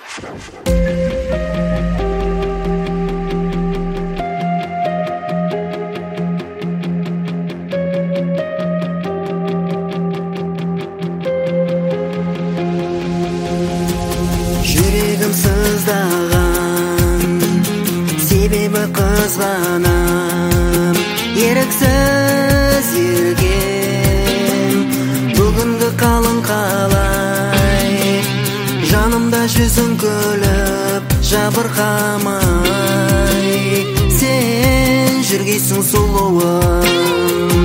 Жүрегім сыздаған, себебі қызғанам, еріксіз ерген бүгінгі қалың қалай. Жанымда жүзің күліп жабырқамай, сен жүргейсің сұлуым.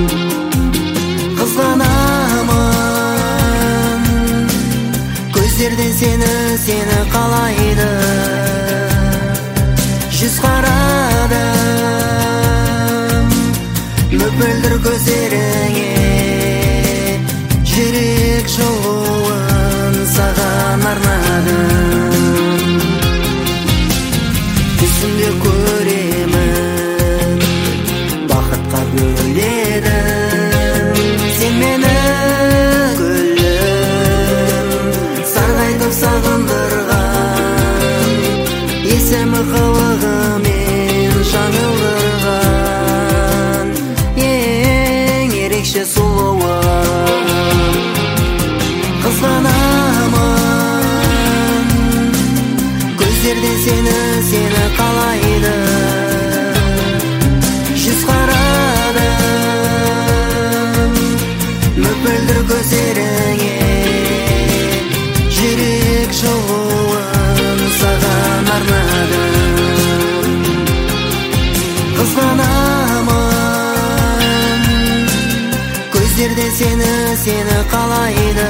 Қызғанамын көздерден сені қалайды. Жүз қарадым мөпілдір көздеріңе, жүрек жылуын саған арнадым. Түсімде көремін бақытқа бөледің, сен мені гүлім сарғайтып сағындырған, есімі қылығымен жаңылдырған, ең ерекше сұлуым. Қызғанамын көздерден сені қалайды. Жүз қарадым мөпілдір көздеріңе, жүрек жылуын саған арнадым. Қызғанамын көздерден сені қалайды.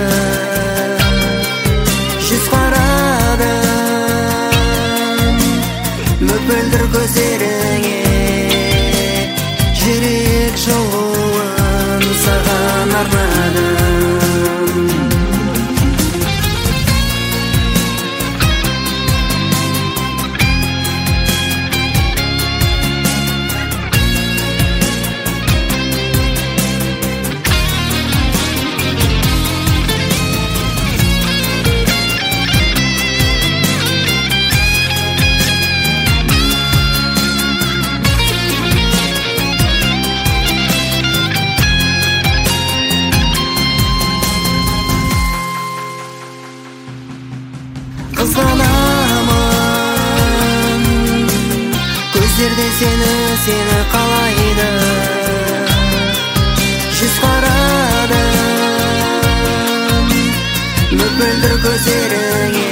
Жүз қарадым мөпілдір көздеріңе, жүрек жылуын саған арнадым. Қызғанамын көздерден сені қалайды. Жүз қарадым мөпілдір көздеріңе,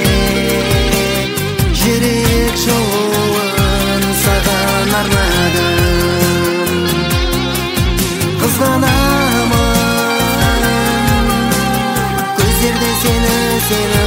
жүрек жылуын саған арнадым. Қызғанамын көздерден сені